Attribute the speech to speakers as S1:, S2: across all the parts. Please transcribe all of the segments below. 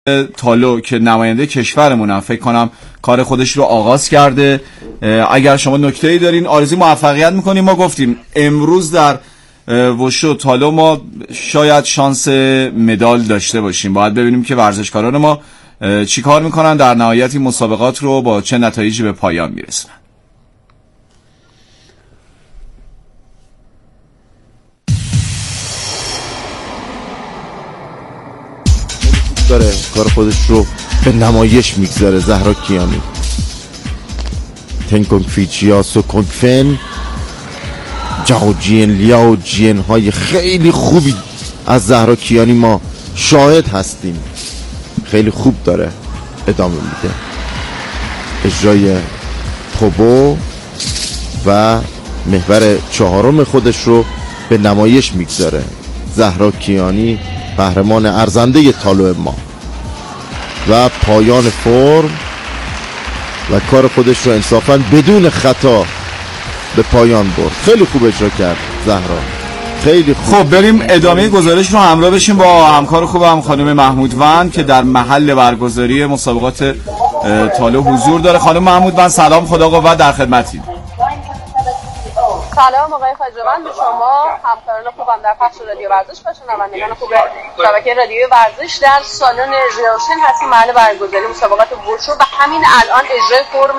S1: تالو که نماینده کشورمونم فکر کنم کار خودش رو آغاز کرده. اگر شما نکته‌ای دارین آرزوی موفقیت میکنیم. ما گفتیم امروز در وشو تالو ما شاید شانس مدال داشته باشیم. باید ببینیم که ورزشکاران ما چی کار میکنن، در نهایت این مسابقات رو با چه نتایجی به پایان میرسونن.
S2: داره کار خودش رو به نمایش میگذاره زهرا کیانی. تنکونگ فیچیا سوکونگ فن جاو جین لیاو جین های خیلی خوبی از زهرا کیانی ما شاهد هستیم. خیلی خوب داره ادامه میده اجرای توبو و محور چهارم خودش رو به نمایش میگذاره. زهرا کیانی قهرمان ارزنده تالو ما و پایان فرم و کار خودش رو انصافاً بدون خطا به پایان برد. خیلی خوب اجرا کرد زهرا، خیلی خوب.
S1: خب بریم ادامه گزارش رو همراه بشیم با همکار خوبم خانم محمودوند که در محل برگزاری مسابقات تالو حضور داره. خانم محمودوند سلام، خدا قوت، در خدمتیم.
S3: سلام آقای خواجه‌وند، به شما همکاران خوبم در پخش رادیو ورزش و شنوندگان خوب شبکه رادیو ورزش. در سالن ریوشن هستیم، محل برگزاری مسابقات وشو و همین الان اجرای فرم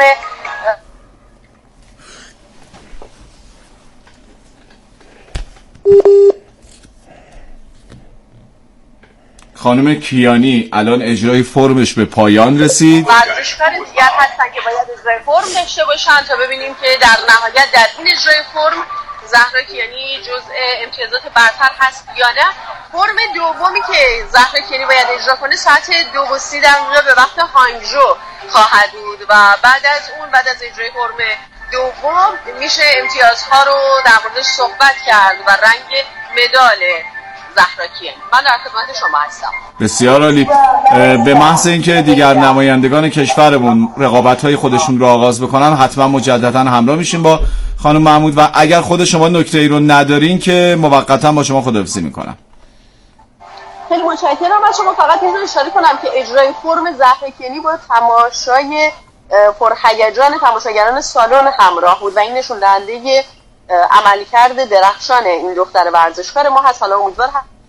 S1: خانم کیانی الان اجرای فرمش به پایان رسید.
S3: ورزشکار دیگر هستن که باید اجرای فرم داشته باشن تا ببینیم که در نهایت در این اجرای فرم زهرا کیانی جزء امتیازات برتر هست یا نه. فرم دومی که زهرا کیانی باید اجرا کنه ساعت 2:30 به وقت هانگژو خواهد بود و بعد از اجرای فرم دوم میشه امتیازها رو در موردش صحبت کرد و رنگ مدال زهرا کیانی. من در خدمت شما هستم.
S1: بسیار عالی. به محض اینکه دیگر نمایندگان کشورمون رقابت‌های خودشون رو آغاز بکنن حتما مجددا همراه میشیم با خانم محمود و اگر خود شما نکته‌ای رو ندارین که موقتا با شما خداحافظی میکنم.
S3: خیلی متشکرم از شما. فقط اینو اشاره کنم که اجرای فرم زهرا کیانی با تماشای پرهیجان تماشاگران سالن همراه بود و این نشون دهنده عملکرد درخشان این دختر ورزشکار ما هست. حالا امیدوار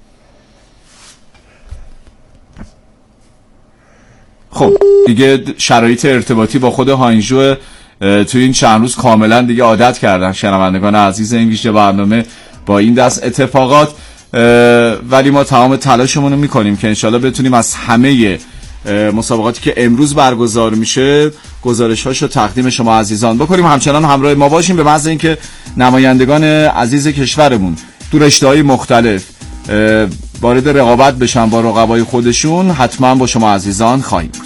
S1: خب دیگه شرایط ارتباطی با خود هانگژو توی این چند روز کاملا دیگه عادت کردن شنوندگان عزیز این ویژه برنامه با این دست اتفاقات، ولی ما تمام تلاشمون رو میکنیم که انشالله بتونیم از همه مسابقاتی که امروز برگزار میشه گزارش‌هاشو تقدیم شما عزیزان بکنیم. همچنان همراه ما باشیم. به محض اینکه نمایندگان عزیز کشورمون تو رشته‌های مختلف وارد رقابت بشن با رقبای خودشون حتما با شما عزیزان خواهیم بود.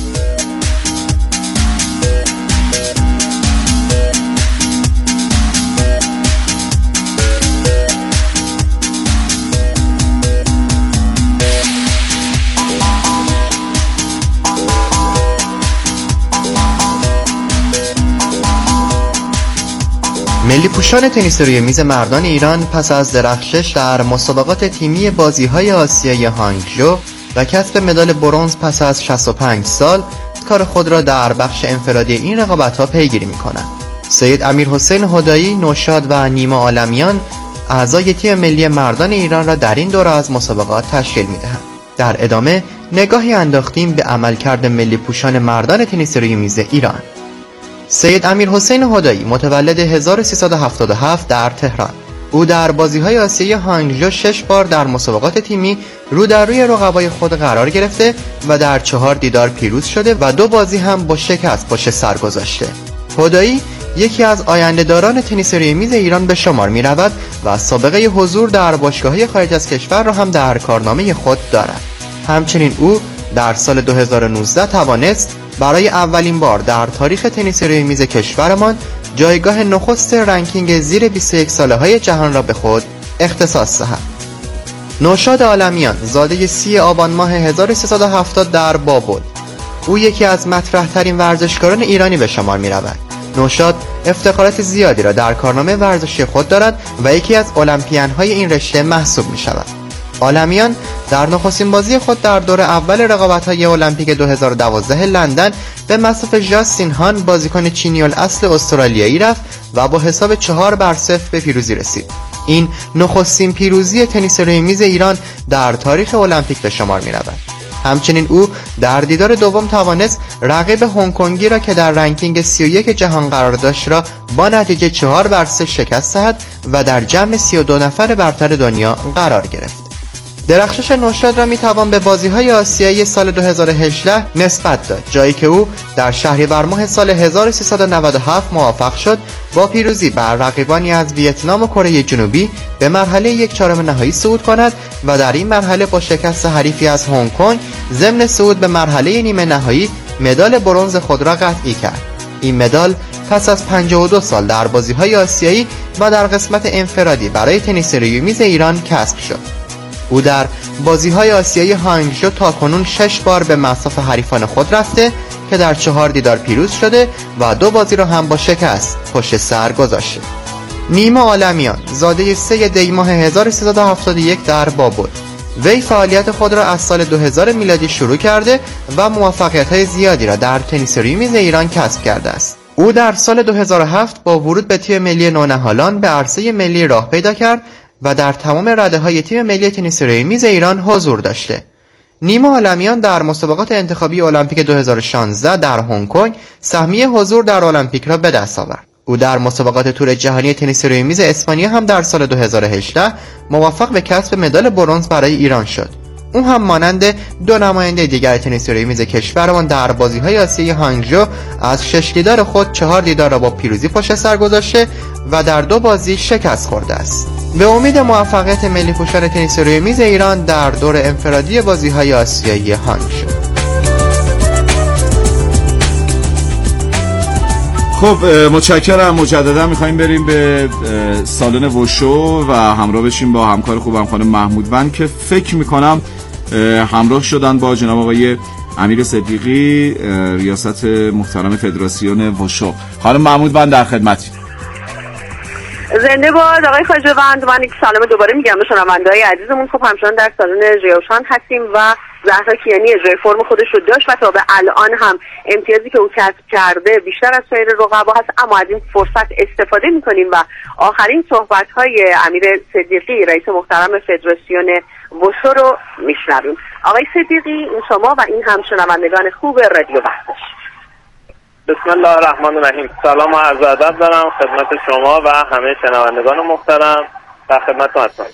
S4: ملی پوشان تنیس روی میز مردان ایران پس از درخشش در مسابقات تیمی بازی‌های آسیایی هانگژو و کسب مدال برنز پس از 65 سال کار خود را در بخش انفرادی این رقابت‌ها پیگیری می‌کنند. سید امیرحسین هدایی، نوشاد و نیما عالمیان اعضای تیم ملی مردان ایران را در این دوره از مسابقات تشکیل می‌دهند. در ادامه نگاهی انداختیم به عملکرد ملی پوشان مردان تنیس روی میز ایران. سید امیرحسین هدایی متولد 1377 در تهران. او در بازی‌های آسیایی هانگژو 6 بار در مسابقات تیمی رو در روی رقبای خود قرار گرفته و در 4 دیدار پیروز شده و 2 بازی هم با شکست پشت سر گذاشته. هدایی یکی از آینده‌داران تنیس روی میز ایران به شمار می‌رود و سابقه حضور در باشگاه‌های خارج از کشور را هم در کارنامه خود دارد. همچنین او در سال 2019 توانست برای اولین بار در تاریخ تنیس روی میز کشورمان جایگاه نخست رنکینگ زیر 21 ساله های جهان را به خود اختصاص دهد. نوشاد عالمیان زاده 30 آبان ماه 1370 در بابل. او یکی از مطرح ترین ورزشکاران ایرانی به شمار می رود. نوشاد افتخارات زیادی را در کارنامه ورزشی خود دارد و یکی از المپیان های این رشته محسوب می شود. عالمیان در نخستین بازی خود در دور اول رقابت‌های المپیک 2012 لندن به مصاف ژاستین هان بازیکن چینی الاصل استرالیایی رفت و با حساب 4-0 به پیروزی رسید. این نخستین پیروزی تنیس روی میز ایران در تاریخ المپیک به شمار می‌رود. همچنین او در دیدار دوم توانست رقیب هنگ کنگی را که در رنکینگ 31 جهان قرار داشت را با نتیجه 4-3 شکست دهد و در جمع 32 نفر برتر دنیا قرار گرفت. درخشش نوشاد را میتوان به بازی‌های آسیایی سال 2018 نسبت داد، جایی که او در شهریور ماه سال 1397 موفق شد با پیروزی بر رقیبانی از ویتنام و کره جنوبی به مرحله 1/4 نهایی صعود کند و در این مرحله با شکست حریفی از هنگ کنگ ضمن صعود به مرحله نیمه نهایی مدال برنز خود را قطعی کرد. این مدال پس از 52 سال در بازی‌های آسیایی و در قسمت انفرادی برای تنیس روی میز ایران کسب شد. او در بازی‌های آسیایی هانگژو تاکنون 6 بار به مصاف حریفان خود رفته که در 4 دیدار پیروز شده و 2 بازی را هم با شکست پشت سر گذاشته. نیما عالمیان زاده 3 دی ماه 1371 در بابل، وی فعالیت خود را از سال 2000 میلادی شروع کرده و موفقیت‌های زیادی را در تنیس روی میز ایران کسب کرده است. او در سال 2007 با ورود به تیم ملی نونهالان به عرصه ملی راه پیدا کرد و در تمام رده‌های تیم ملی تنیس روی میز ایران حضور داشته. نیما عالمیان در مسابقات انتخابی المپیک 2016 در هنگ کنگ سهمیه حضور در المپیک را به دست آورد. او در مسابقات تور جهانی تنیس روی میز اسپانیا هم در سال 2018 موفق به کسب مدال برنز برای ایران شد. او هم مانند 2 نماینده دیگر تنیس روی میز کشورمان در بازی‌های آسیایی هانگژو از 6 دیدار خود 4 دیدار را با پیروزی پشت سر گذاشته و در 2 بازی شکست خورده است. به امید موفقیت ملی پوشان تنیس روی میز ایران در دور انفرادی بازی‌های آسیایی هانگژو.
S1: خب متشکرم. مجددا میخوایم بریم به سالن وشو و همراه بشیم با همکار خوبم خانم محمودوند که فکر میکنم همراه شدن با جناب آقای امیر صدیقی ریاست محترم فدراسیون وشو. خانم محمودوند در خدمتی.
S3: زنده باد آقای خواجه‌وند. من یک سلام دوباره میگم به شنونده‌های عزیزمون. خب همچنان در سالن ژئوشان هستیم و زهرا کیانی اجرای فرم خودش رو داشت و تا به الان هم امتیازی که او کسب کرده بیشتر از سایر رقبا هست، اما از این فرصت استفاده میکنیم و آخرین صحبت‌های امیر صدیقی رئیس محترم فدراسیون وشو رو میشنویم. آقای صدیقی، این شما و این هم شنوندگان خوب رادیو وقتش.
S5: بسم الله الرحمن الرحیم. سلام و عرض ادب دارم خدمت شما و همه شنوندگان محترم. در خدمتتون هستم.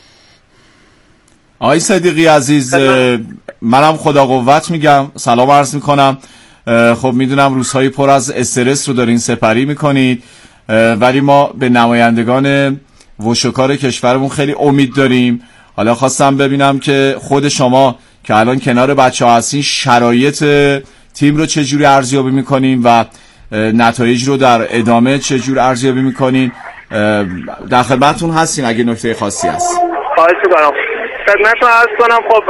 S1: آقای صدیقی عزیز، منم خدا قوت میگم، سلام عرض میکنم. خب میدونم روزهای پر از استرس رو دارین سپری میکنید، ولی ما به نمایندگان وشوکار کشورمون خیلی امید داریم. حالا خواستم ببینم که خود شما که الان کنار بچه‌ها هستین شرایط تیم رو چجوری ارزیابی میکنین و نتایج رو در ادامه چجور ارزیابی میکنین؟ در خدمتتون هستیم اگه نکته خاصی هست.
S5: خواهش میکنم. خدمتتون عرض کنم. خب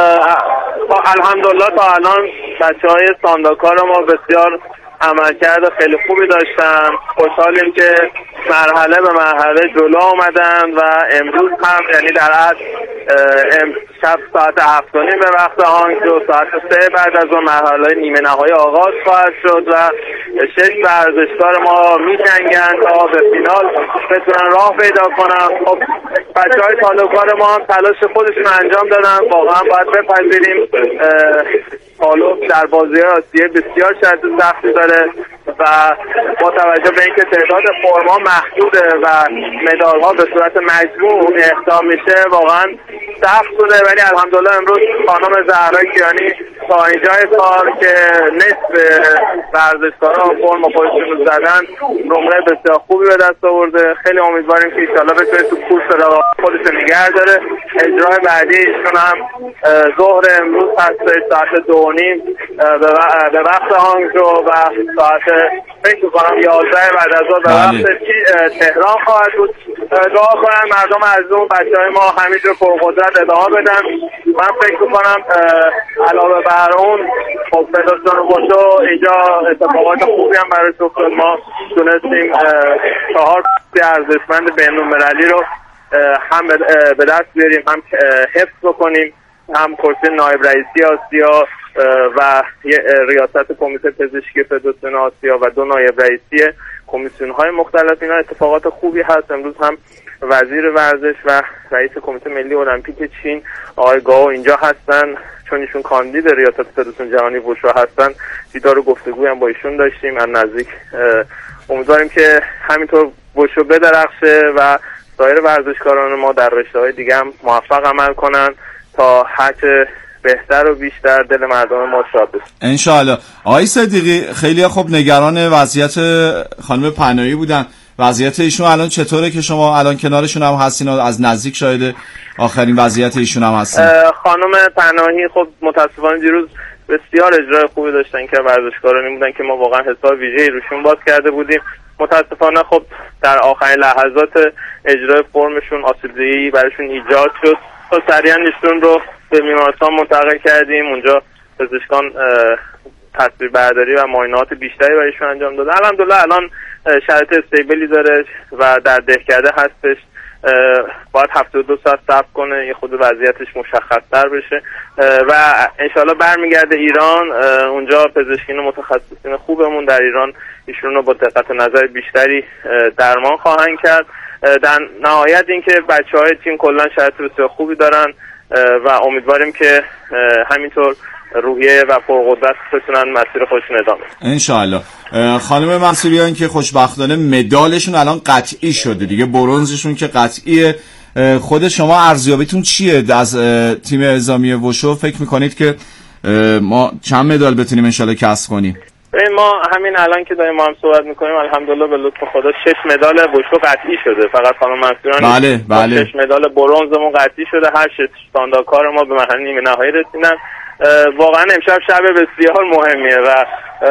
S5: الحمدلله تا الان بچه‌های سانداکار ما بسیار عملکرد خیلی خوبی داشتن. خوشحالیم که مرحله به مرحله جلو آمدن و امروز هم یعنی در شب ساعت 7:30 به وقت هانگژو ساعت 3 بعد از اون مرحله نیمه نهایی آغاز خواهد شد و 6 ورزشکار ما می‌جنگن تا به فینال بتونن راه پیدا کنن. خب بچه‌های سانداکار ما هم تلاش خودشون انجام دادن. واقعا باید بپذیریم پالو در بازی آسیایی بسیار شرط سختی داره و با توجه به اینکه تعداد فرما محدوده و مدال‌ها به صورت مجموع اهدا میشه واقعا سخت بوده، ولی الحمدلله امروز خانم زهرا کیانی تا اینجای کار که نصف ورزشکارا فرم خودشون رو زدن نمره بسیار خوبی به دست آورده. خیلی امیدواریم که ان شاءالله بتونه تو کورس خودش نگه داره. اجرای بعدی ایشون هم ظهر امروز هست ساعت 2:30 به وقت هانگژو و ساعت فکر می‌کنم 11 بعد از ظهر به وقت تهران خواهد بود. دعا کنن مردم از اون بچه‌های ما همینجور پرقدرت ادامه بدن. من فکر می‌کنم علاوه بر اون خب فدراسیون وشو اینجا اتفاقات خوبی هم برای افتاد. ما تونستیم 4 ارزشمند بین‌المللی رو هم به دست بیاریم، هم حفظ بکنیم، هم کرسی نایب رئیسی آسیا و ریاست کمیته پزشکی فدراسیون آسیا و 2 نایب رئیسی کمیسیون‌های مختلف. اینا اتفاقات خوبی هست. امروز هم وزیر ورزش و رئیس کمیته ملی المپیک چین آقای گاو اینجا هستن، چون ایشون کاندید ریاست فدراسیون جهانی ووشو هستن. دیدار و گفتگوی هم با ایشون داشتیم از نزدیک. امیدواریم که همینطور ووشو بدرخشه و سایر ورزشکاران ما در رشته‌های دیگه هم موفق عمل کنن تا هرچه بهتر و بیشتر دل مردم ما شاد بشه
S1: ان شاء الله. آقای صدیقی، خیلی خوب نگران وضعیت خانم پناهی بودن. وضعیت ایشون الان چطوره که شما الان کنارشون هم هستین و از نزدیک شاهد آخرین وضعیت ایشون هم هستین؟
S5: خانم پناهی خب متاسفانه دیروز بسیار اجرای خوبی داشتن که ورزشکارانی بودن که ما واقعا حساب ویژه‌ای روشون باز کرده بودیم. متاسفانه خب در آخرین لحظات اجرای فرمشون آسیب‌زایی براشون ایجاد شد. تو سریعا ایشون رو به بیمارستان منتقل کردیم. اونجا پزشکان تصویربرداری و معاینات بیشتری برایشون انجام دادن. الحمدلله الان شرایط استیبلی داره و در دهکده هستش. باید 72 ساعت صبر کنه یه خود وضعیتش مشخص‌تر بشه و انشالله برمیگرده ایران. اونجا پزشکین و متخصصین خوبمون در ایران ایشون رو با دقت نظر بیشتری درمان خواهند کرد. در نهایت اینکه بچه‌های تیم کلا شرایط بسیار خوبی دارن و امیدواریم که همینطور روحیه و پرقدرت بتونن مسیر خودشون ادامه بدن
S1: ان شاء الله. خانم منصوریان که خوشبختانه مدالشون الان قطعی شده دیگه، برنزشون که قطعیه. خود شما ارزیابیتون چیه از تیم اعزامی ووشو؟ فکر میکنید که ما چند مدال بتونیم ان شاء الله کسب کنیم؟
S5: ما همین الان که داریم ما هم صحبت میکنیم الحمدلله به لطف خدا 6 مدال ووشو قطعی شده. فقط خانم منصوریان
S1: بله
S5: 6 مدال برنزمون قطعی شده. هر 6 استانداردکار ما به مرحله نیمه نهایی رسیدن. واقعا امشب شب بسیار مهمیه و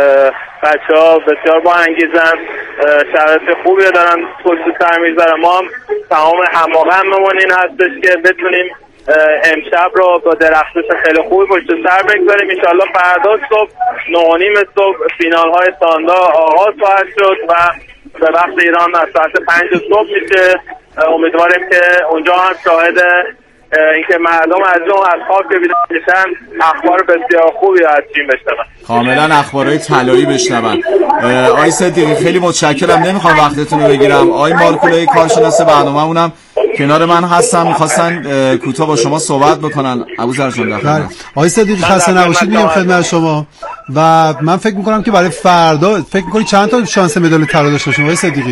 S5: بچه‌ها بسیار با انگیزن، شرایط خوبی دارن پشت سر میذارن. ما هم تمام هممون این هستش که بتونیم امشب رو با درخشش خیلی خوبی پشت سر بگذاریم. ان شاءالله فردا صبح 9:30 صبح فینال های ساندا آغاز خواهد شد و به وقت ایران از ساعت 5 صبح میشه. امیدواریم که اونجا هم شاهد اینکه مردم از اون از خواب که بیدار میشن اخبار بسیار خوبی از چین بشنون،
S1: کاملا اخبارهای طلایی بشنون. آقای صدیقی خیلی متشکرم، نمیخوام وقتتون رو بگیرم. آقای مارکولای کارشناس برنامه‌مونم کنار من هستن، میخواستن کوتاه با شما صحبت بکنن. ابوذر جان بفرمایید.
S6: آقای صدیقی خسته نباشید میگم خدمت شما و من فکر میکنم که برای فردا فکر میکنید چند تا شانس مدال طلا داشته باشیم آقای صدیقی؟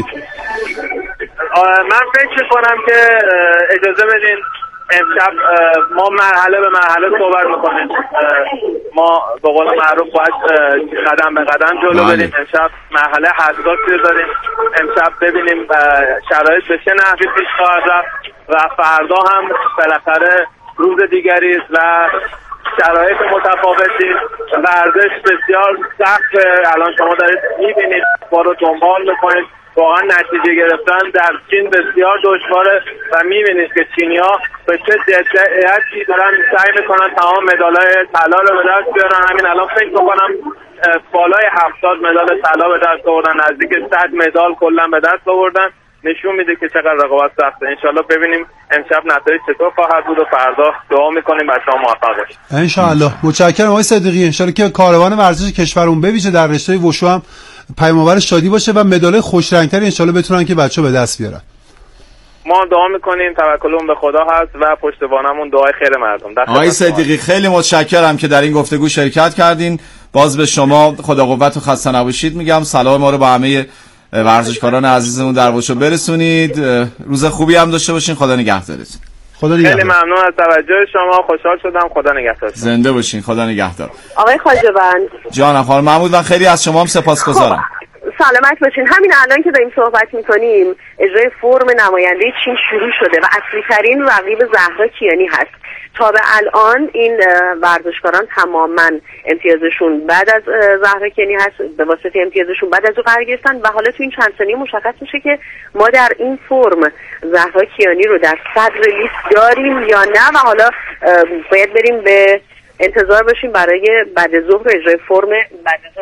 S5: من فکر میکنم که اجازه بدین امشب ما مرحله به مرحله صحبت میکنیم. ما به قول معروف باید قدم به قدم جلو بریم. امشب مرحله حساسی داریم. امشب ببینیم شرایط به چه نحوی پیش خواهد رفت و فردا هم بالاخره روز دیگری است و شرایط متفاوتی. ورزش بسیار سخته. الان شما دارید میبینید، با رو دنبال میکنید. واقعا نتیجه گرفتن در چین بسیار دشواره و میبینید که چینی‌ها به چه جدیتی دارن سعی میکنن تمام مدال‌های طلا رو به دست بیارن. همین الان فکر میکنم بالای 70 مدال طلا به دست آوردن، نزدیک 100 مدال کلا به دست آوردن. نشون میده که چقدر رقابت سخته. انشالله ببینیم امشب نتایج چطور خواهد بود و فردا دعا میکنیم بچه‌ها موفق باشن
S6: ان شاء الله. متشکرم آقای صدیقی. ان شاء الله که کاروان ورزش کشورمون به ویژه در رشته ووشو هم پیام‌آور شادی باشه و مدال خوش رنگتری ان شاء الله بتونن که بچه‌ها به دست بیارن.
S5: ما دعا میکنیم، توکلمون به خدا هست و پشتوانمون دعای خیر مردم.
S1: آقای صدیقی خیلی متشکرم که در این گفتگو شرکت کردین. باز به شما خدا قوت و خسته نباشید میگم. سلام ما رو با همه ورزشکاران عزیزمون در ووشو برسونید. روز خوبی هم داشته باشین. خدا نگهدارتون.
S5: خیلی ممنون از توجه شما، خوشحال شدم. خدا نگهدار.
S1: زنده باشین. خدا نگهدار.
S3: آقای خواجه‌بند
S1: جانم خانم محمود، من خیلی از شما هم سپاسگزارم.
S3: سلامت باشین. همین الان که داریم صحبت میکنیم اجرای فرم نماینده چین شروع شده و اصلی ترین رقیب زهرا کیانی هست. تا به الان این ورزشکاران تماما امتیازشون بعد از زهرا کیانی هست، به واسطه امتیازشون بعد از او قرار گرفتن و حالا تو این چند ثانیه مشخص میشه که ما در این فرم زهرا کیانی رو در صدر لیست داریم یا نه و حالا باید بریم به انتظار باشیم برای بعد ظهر اجرای فرم بعد ظهر.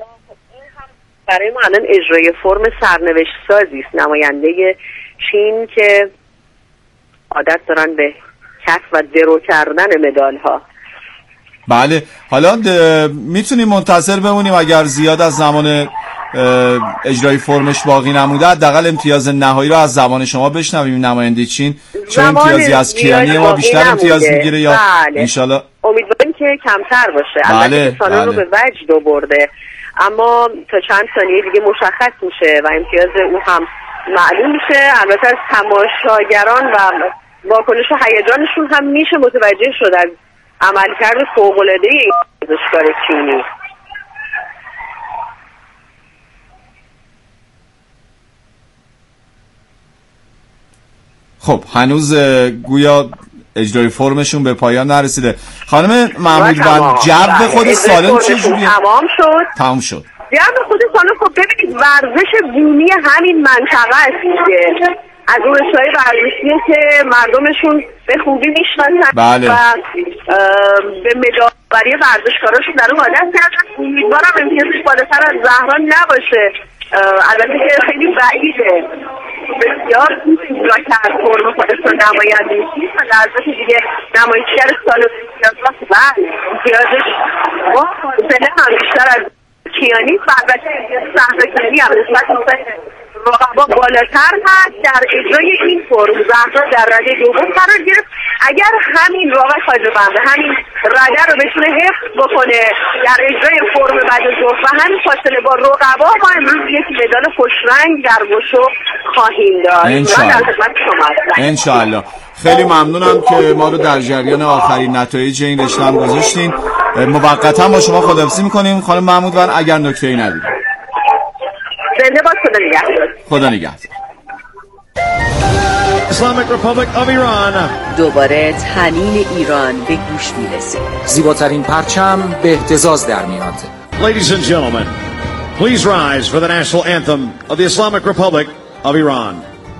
S3: برای ما الان اجرای فرم سرنوشت سازی است نماینده چین که عادت دارن به کسب و درو کردن مدال ها.
S1: بله، حالا میتونیم منتظر بمونیم اگر زیاد از زمان اجرای فرمش باقی نموده حداقل امتیاز نهایی رو از زبان شما بشنویم. نماینده چین چه امتیازی از کیانی ما بیشتر امتیاز میگیره یا
S3: بله.
S1: انشالله
S3: امیدواریم که کمتر باشه. البته سالن رو به وجد برده اما تا چند ثانیه دیگه مشخص میشه و امتیاز او هم معلوم میشه. البته از تماشاگران و واکنش و هیجانشون هم میشه متوجه شد از عملکرد فوق‌العاده این ورزشکار چینی.
S1: خب هنوز گویا اجرای فرمشون به پایان نرسیده. خانم محمودوند جو خود سالن چجوریه؟ تمام شد.
S3: جو خود سالن خب ببینید ورزش بومی همین منطقه است دیگه. از اون رشته‌های ورزشیه که مردمشون به خوبی میشناسن
S1: بله.
S3: و به مدال‌آوری ورزشکاراشون در اون عادت کردن. امیدوارم امتیازش بالاتر از زهرا نباشه. البته که خیلی بعیده. بسیار اجرا کرد فرم خودش رو نمایندگی و لحظات دیگه نمایشگر سال امتیازش با فاصله هم بیشتر از کیانی و البته زهرا کیانی هم نسبت به رقبا بالاتر هست. در اجرای این فرم زهرا در رده دوم قرار گرفت. اگر همین واقع خواجه‌بنده همین رده رو بتونه حفظ بکنه در اجرای فرم بعد ظهر و همین فاصله با رقبا ما امروز یک مدال خوشرنگ در وشو خواهیم داشت. من در خدمت شما هستم.
S1: انشالله. خیلی ممنونم که ما رو در جریان آخرین نتایج این رشته هم گذاشتین. موقتا با شما خداحافظی می‌کنیم خانم محمودوند اگر نکته‌ای ندید.
S3: زنده باد. خدا نگهدار.
S1: خدا نگهدار.
S7: Islamic Republic of Iran.
S8: دوباره طنین ایران به گوش میرسه.
S9: زیباترین پرچم به اهتزاز در میاد.
S7: Ladies and gentlemen, please rise for the national anthem of the Islamic Republic of Iran.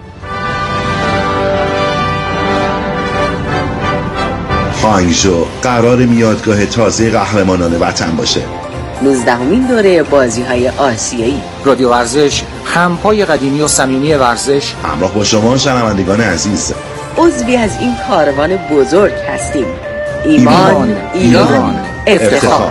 S10: هانگژو قرار میادگاه تازه قهرمانان وطن باشه.
S8: 19مین دوره بازی‌های آسیایی.
S9: رادیو ورزش، همپای قدیمی و صمیمی ورزش،
S10: همراه با شما شنوندگان عزیز،
S8: عضوی از این کاروان بزرگ هستیم. ایمان، ایران، افتخار.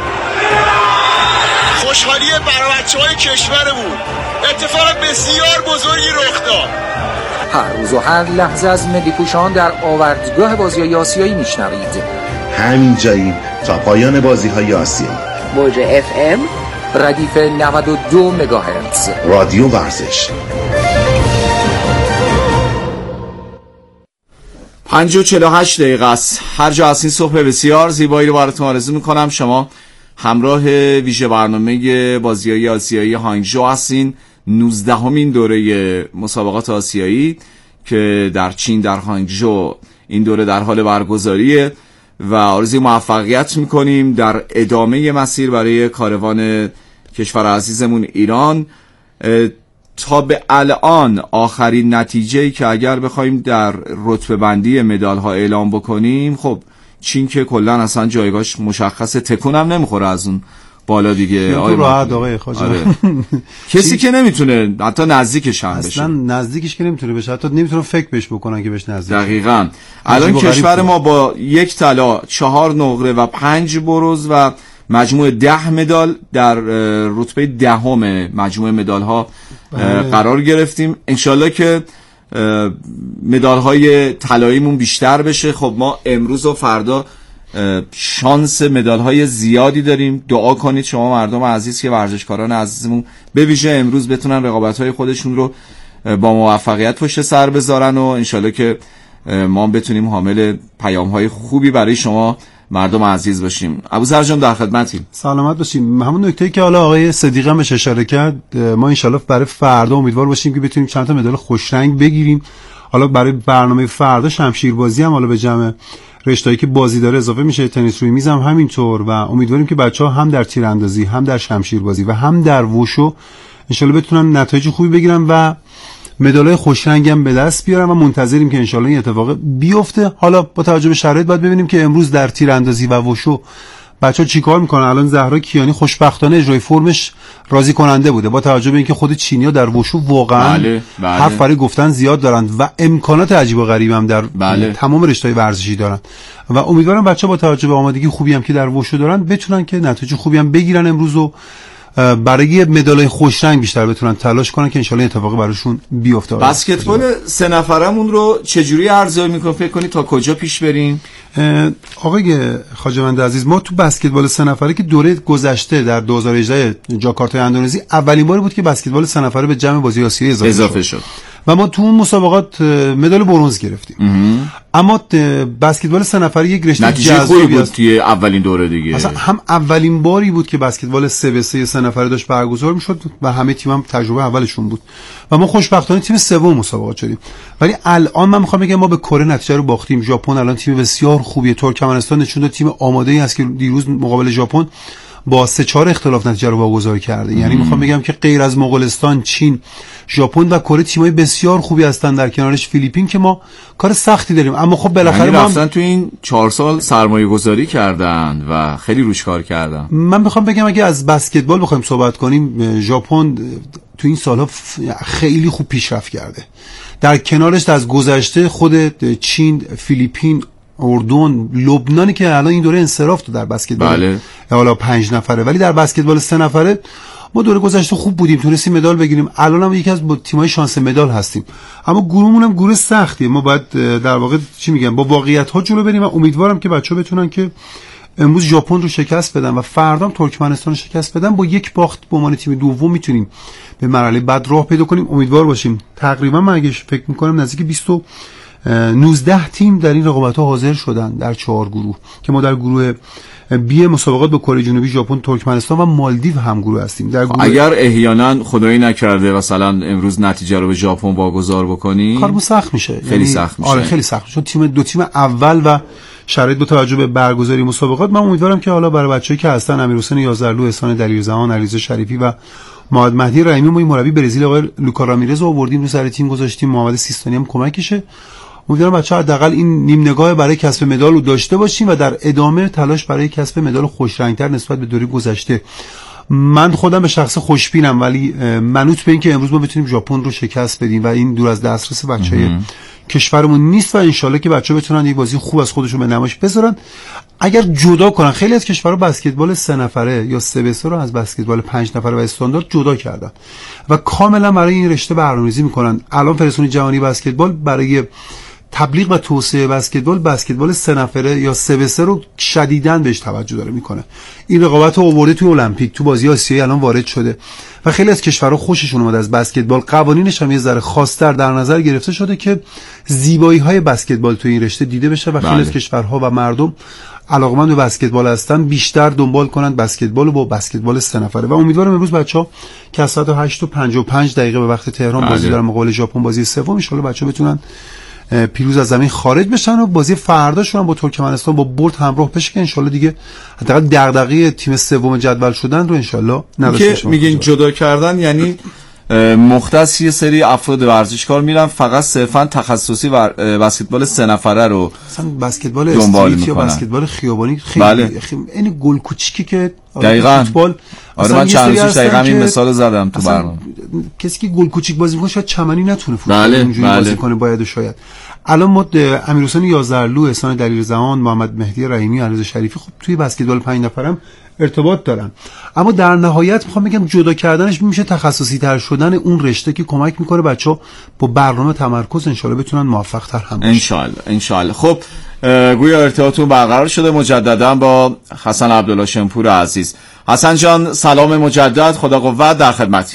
S11: خوشحالی برای بچه‌های کشورمون اتفاق بسیار بزرگی رخ داد.
S9: هر روز و هر لحظه از ملی پوشان در آوردگاه بازی‌های آسیایی میشنوید.
S10: همین جاییم تا پایان بازی‌های آسیایی.
S8: موج FM
S9: ردیف 92 مگاهرتز.
S10: رادیو ورزش.
S1: 5:48 دقیقه است. هر جا هستین صبح بسیار زیبایی رو براتون آرزو میکنم. شما همراه ویژه برنامه بازی‌های آسیایی هانگژو هستین. 19مین دوره مسابقات آسیایی که در چین در هانگژو این دوره در حال برگزاریه و آرزوی موفقیت میکنیم در ادامه مسیر برای کاروان کشور عزیزمون ایران. تا به الان آخرین نتیجه‌ای که اگر بخوایم در رتبه بندی مدال ها اعلام بکنیم، خب چین که کلا اصلا جایگاهش مشخصه، تکون هم نمیخوره از اون بالا دیگه.
S6: آقای خواجه
S1: کسی که نمیتونه حتی نزدیکش هم بشه،
S6: اصلا نزدیکش که نمیتونه بشه، حتی نمیتونه فکر بهش بکنن که بهش نزدیک.
S1: دقیقاً. الان کشور ما با 1 طلا، 4 نقره و 5 برنز و مجموع 10 مدال در رتبه 10 مجموع مدال ها قرار گرفتیم. انشالله که مدال های طلاییمون بیشتر بشه. خب ما امروز و فردا شانس مدال های زیادی داریم. دعا کنید شما مردم عزیز که ورزشکاران عزیزمون به ویژه امروز بتونن رقابت های خودشون رو با موفقیت پشت سر بذارن و انشالله که ما بتونیم حامل پیام های خوبی برای شما مردم عزیز باشیم. ابوذر جان در خدمتیم.
S6: سلامت باشیم. همون نکته‌ای که حالا آقای صدیقی هم بهش اشاره کرد، ما انشالله برای فردا امیدوار باشیم که بتونیم چند تا مدال خوشرنگ بگیریم. حالا برای برنامه فردا شمشیربازی هم حالا به جمع رشته‌ای که بازی داره اضافه میشه، تنیس روی میز هم همینطور و امیدواریم که بچه‌ها هم در تیراندازی، هم در شمشیربازی و هم در وشو انشالله بتونن نتایج خوبی بگیرن و مدالای خوشرنگ هم به دست بیارن و منتظریم که انشالله این اتفاق بیفته. حالا با توجه به شرایط باید ببینیم که امروز در تیراندازی و وشو بچه‌ها چیکار میکنن الان؟ زهرا کیانی خوشبختانه اجرای فرمش راضی کننده بوده با توجه به اینکه خود چینی‌ها در وشو واقعا حرف برای گفتن زیاد دارن و امکانات عجیب و غریب هم در تمام رشته‌های ورزشی دارن و امیدوارم بچه‌ها با توجه به آمادگی خوبی هم که در وشو دارن بتونن که نتایج خوبی هم بگیرن امروز و برای مدالای خوش رنگ بیشتر بتونن تلاش کنن که انشالله اتفاقی براشون بیفته.
S1: بسکتبال 3 نفرمون رو چجوری ارزیابی می‌کنی؟ فکر کنی تا کجا پیش بریم؟
S6: آقای خواجه‌مند عزیز، ما تو بسکتبال 3 نفره که دوره گذشته در 2018 جاکارتای اندونزی اولین باری بود که بسکتبال 3 نفره به جمع بازی آسیایی اضافه شد و ما تو اون مسابقات مدال برنز گرفتیم. اما بسکتبال 3 نفره یک رشته جذابی بود
S1: توی اولین دوره دیگه.
S6: اصلا هم اولین باری بود که بسکتبال 3-3 3 نفره داشت برگزار میشد و همه تیم هم تجربه اولشون بود و ما خوشبختانه تیم سوم مسابقات شدیم. ولی الان من میخوام بگم ما به کره نتیجه رو باختیم. ژاپن الان تیم بسیار خوبیه. ترکمنستان نشون داد تیم آماده‌ای است که دیروز مقابل ژاپن با 3-4 اختلاف نتیجه رو واگذار کرده. یعنی میخوام بگم که غیر از مغولستان، چین، ژاپن و کره تیمای بسیار خوبی هستن، در کنارش فیلیپین که ما کار سختی داریم. اما خب بالاخره ما
S1: رفتن تو این 4 سال سرمایه گذاری کردن و خیلی روش کار کردن.
S6: من میخوام بگم اگه از بسکتبال بخوایم صحبت کنیم، ژاپن تو این سالها خیلی خوب پیشرفت کرده. در کنارش از گذشته خود چین، فیلیپین، اردن، لبنانی که الان این دوره انصراف داد در بسکتبال حالا 5 نفره، ولی در بسکتبال 3 نفره ما دوره گذشته خوب بودیم، تونستیم مدال بگیریم. الان هم یکی از تیم‌های شانس مدال هستیم. اما گروهمون هم گروه سختیه. ما باید در واقع با واقعیت‌ها جلو بریم و امیدوارم که بچه‌ها بتونن که امروز ژاپن رو شکست بدن و فردا ترکمنستان رو شکست بدن. با یک باخت به عنوان تیم دوم میتونیم به مرحله بعد راه پیدا کنیم. امیدوار باشیم. تقریبا من اگه فکر می‌کنم نزدیک 19 تیم در این رقابت‌ها حاضر شدن در 4 گروه که ما در گروه بی مسابقات با کره جنوبی، ژاپن، ترکمنستان و مالدیو هم گروه هستیم. در گروه
S1: اگر احیانا خدایی نکرده مثلا امروز نتیجه رو به ژاپن واگذار بکنی
S6: کارمون سخت میشه.
S1: خیلی سخت میشه.
S6: آره خیلی سخت میشه. دو تیم اول و شرایط با توجه به برگزاری مسابقات من امیدوارم که حالا برای بچه‌ای که هستن امیرحسین یازدرلو، احسان دلیرزمان، علیرضا شریفی و محمد مهدی رحیمی، ما مربی برزیل آقای لوکا رامیرز رو آوردیم رو سر تیم گذاشتیم، محمد سیستانی هم کمکشه. امیدوارم بچه‌ها حداقل این نیم نگاه برای کسب مدال رو داشته باشیم و در ادامه تلاش برای کسب مدال خوش رنگتر نسبت به دوره گذشته. من خودم به شخص خوشبینم، ولی منوط به این که امروز ما بتونیم ژاپن رو شکست بدیم و این دور از دسترس بچه‌های کشورمون نیست و انشالله که بچه‌ها بتونن یک بازی خوب از خودشون به نمایش بذارن. اگر جدا کنن، خیلی از کشورها بسکتبال 3 نفره یا 3-3 رو از بسکتبال 5 نفره و استاندارد جدا کردن و کاملا برای این رشته برنامه‌ریزی میکنن. الان فدراسیون جهانی بسکتبال برای تبلیغ و توسعه بسکتبال 3 نفره یا 3-3 رو شدیداً بهش توجه داره میکنه. این رقابت رو آورده توی المپیک، تو بازی آسیایی الان وارد شده و خیلی از کشورها خوششون اومده از بسکتبال. قوانینش هم یه ذره خاص‌تر در نظر گرفته شده که زیبایی‌های بسکتبال تو این رشته دیده بشه و خیلی از کشورها و مردم علاقه‌مند به بسکتبال هستن بیشتر دنبال کنن بسکتبال با بسکتبال 3 نفره و امیدوارم امروز بچه‌ها که از ساعت 8:55 به وقت تهران بازی دارن مقابل ژاپن، بازی سوم، ان شاءالله بچه‌ها بتونن پیروز از زمین خارج بشن و بازی فرداشون هم با ترکمنستان با برد همراه بشه که ان شاءالله دیگه حداقل دغدغه تیم سوم جدول شدن رو ان شاءالله نداشته باشیم.
S1: میگین جدا کردن یعنی مختص یه سری افراد ورزشکار میرن فقط صرفا تخصصی بسکتبال 3 نفره رو
S6: مثلا بسکتبال استریت یا بسکتبال خیابانی خیلی این گل کوچیکی که
S1: دقیقاً فوتبال من چند روز دقیقاً این مثال زدم تو برنامه.
S6: کسی که گل کوچیک بازی می‌کنه شاید چمنی نتونه فوتبال اینجوری بازی کنه، باید شاید. الان ما امیرحسین یازدرلو، احسان دلیرزمان، محمد مهدی رحیمی، علیرضا شریفی خب توی بسکتبال 5 نفرم ارتباط دارن، اما در نهایت میخوام بگم جدا کردنش میشه تخصصی تر شدن اون رشته که کمک میکنه بچه‌ها با برنامه تمرکز انشالله بتونن موفق تر هم باشن.
S1: انشالله. خب گویا ارتباطتون برقرار شده مجددا با حسن عبدالله شمپور عزیز. حسن جان سلام مجدد، خدا قوت، در خدمتی.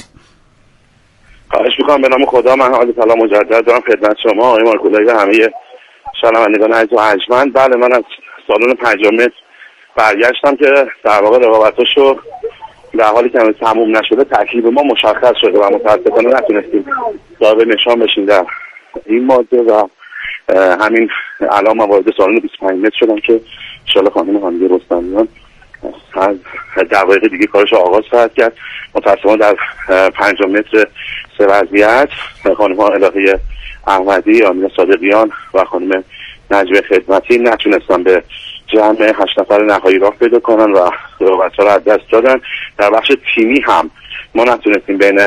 S5: خواهش میکنم. به نام خدا، من حال سلام مجدد دارم خدمت شما آقای مارکولایی و همه شنوندگان عزیز و ارجمند. بله، من از سالن 5 متر برگشتم که در واقع رقابتاشو در حالی که تموم نشده ترکیب ما مشخص شده و متاسفانه نتونستیم صاحب نشان بشیم در این ماده و همین الان من وارد سالن 25 متر شدم که انشالله خانم حمیده رستمیان از دقایق دیگه کارش آغاز خواهد کرد. متاسفانه در 5 متر سه وضعیت خانم الهی احمدی، آمینه صادقیان و خانم نجوه خدمتی نتونستن به جمع 8 نفر نهایی راه پیدا کنن و رقابت‌ها رو از دست دادن. در بخش تیمی هم ما نتونستیم بین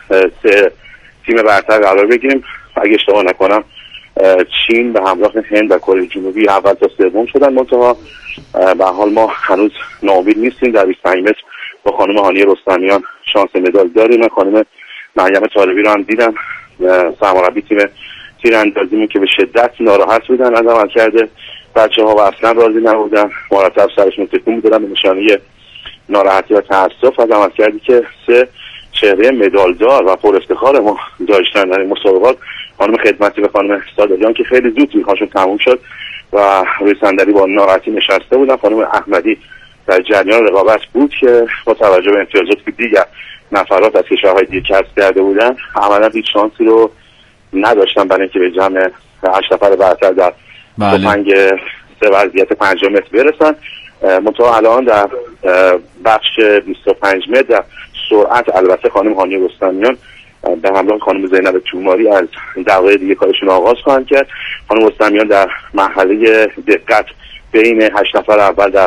S5: 3 تیم برتر قرار بگیریم. اگه اشتباه نکنم چین به همراه هند و کره جنوبی اول تا سوم شدن، منتها به حال ما هنوز ناامید نیستیم. در 25 متر با خانم هانی رستمیان شانس مدال داریم. من خانم مریم طالبی رو هم دیدم، سرمربی تیم تیراندازیمون، که به شدت ناراحت بودن از عملکرد بچه‌ها و اصلا راضی نبودن. مرتب سرشون تکون می‌دادن به نشانه ناراحتی و تأسف از عملکردی که 3 چهره مدالدار و پر افتخار ما داشتن در این مسابقات. خانم خدمتی و خانم سادلیان که خیلی زود تیم‌هاشون تموم شد و روی صندلی با ناراحتی نشسته بودن. خانم احمدی در جریان رقابت بود که با توجه به امتیازاتی که دیگر نفرات از کشورهای دیگه کسب کرده بودن عملا هیچ شانسی رو نداشتن برای اینکه به جمع 8 نفر برتر در تفنگ 3 وضعیت 5 متر برسن. منتها الان در بخش 25 متر در سرعت البته خانم هانی رستمیان به همراه خانم زینب توماری از دقایق دیگه کارشون آغاز خواهند کرد. خانم رستمیان در مرحله دقت بین 8 نفر اول در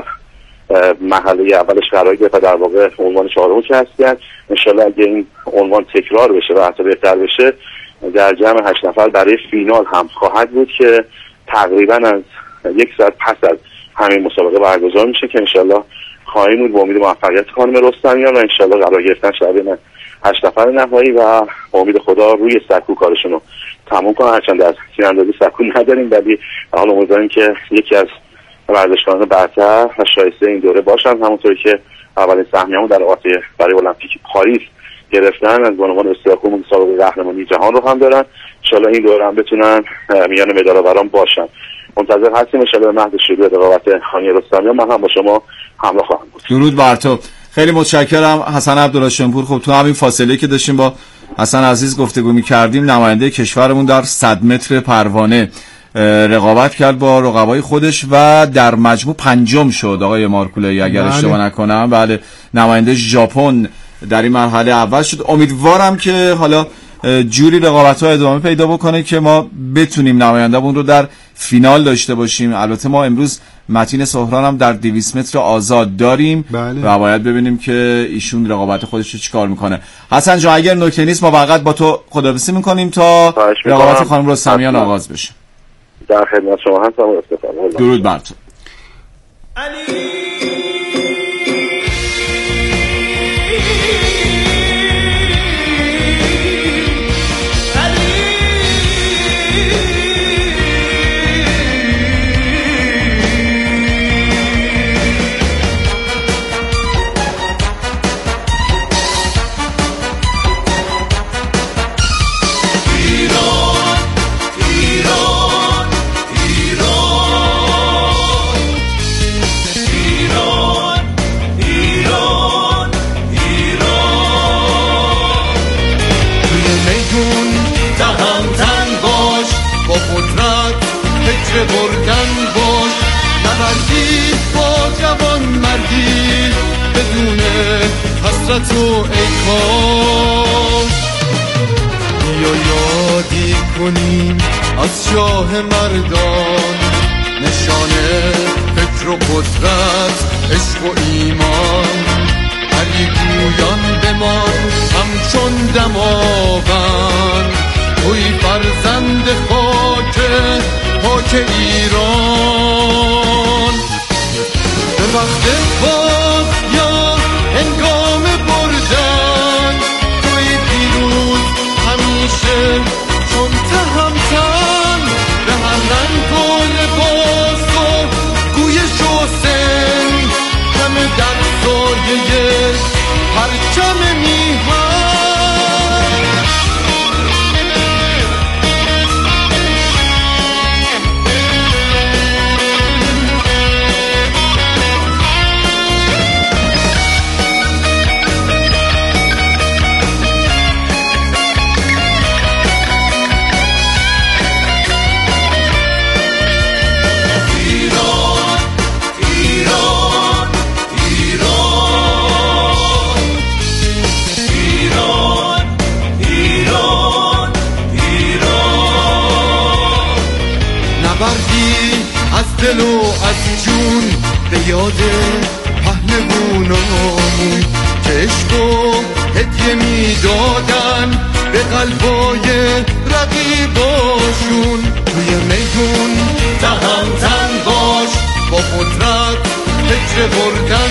S5: مرحله اولش قرار گرفت و در واقع عنوان 4م کسب کرد. انشالله اگه این عنوان تکرار بشه و حتی بهتر بشه در جمع 8 نفر برای فینال هم خواهد بود که تقریبا از 1 ساعت پس از همین مسابقه برگزار میشه که انشالله خواهیم بود با امید موفقیت خانم رستمیان و انشالله قرار گرفتن شبیه 8 نفر نهایی و با امید خدا روی سکو کارشون رو تموم کنن. هرچند از تیراندازی سکو نداریم ولی حالا امیدواریم که یکی از ورزشکاران برتر و شایسته این دوره باشن، همونطوری که اولین سهمیه‌مون در آسیا برای المپیک پاریس گرفتن از عنوان استقامت مسابقه قهرمانی جهان رو هم دارن. انشالله این دوره هم بتونن میان مدال‌آوران باشن. منتظر هستیم انشالله به مهد شروع رقابت هانی رستمیان من هم با شما همراه خواهم بود.
S1: درود بر تو. خیلی متشکرم حسن عبدالله‌شنپور. خب تو همین فاصله که داشتیم با حسن عزیز گفتگو می‌کردیم، نماینده کشورمون در 100 متر پروانه رقابت کرد با رقبای خودش و در مجموع 5م شد آقای مارکولایی اگر اشتباه نکنم. بله، نماینده ژاپن در این مرحله اول شد. امیدوارم که حالا جوری رقابت‌ها ادامه پیدا بکنه که ما بتونیم نماینده‌مون رو در فینال داشته باشیم. البته ما امروز متین سهران هم در 200 متر آزاد داریم و باید ببینیم که ایشون رقابت خودش رو چیکار میکنه. حسن جان اگر نکته نیست ما فقط با تو خداحافظی میکنیم تا رقابت خانم رستمیان آغاز بشه.
S5: در خدمت شما هستم و افتخار.
S1: درود بر تو.
S12: بردن باش نبردی با جوان مردی بدون حسرت و ای کاش. بیا یادی کنیم از شاه مردان نشانه فکر و قدرت عشق و ایمان. علی گویان بمان همچون دماوند توی فرزند خاک ایران. به وقت باز یا هنگام بردن توی پیروز همیشه چون تهمتن به هر رنگ و لباس و گویش و سن همه در سایه پرچم میهن. میدادن به قلبای رقیباشون. توی میدون تهمتن باش، با قدرت هجره بردن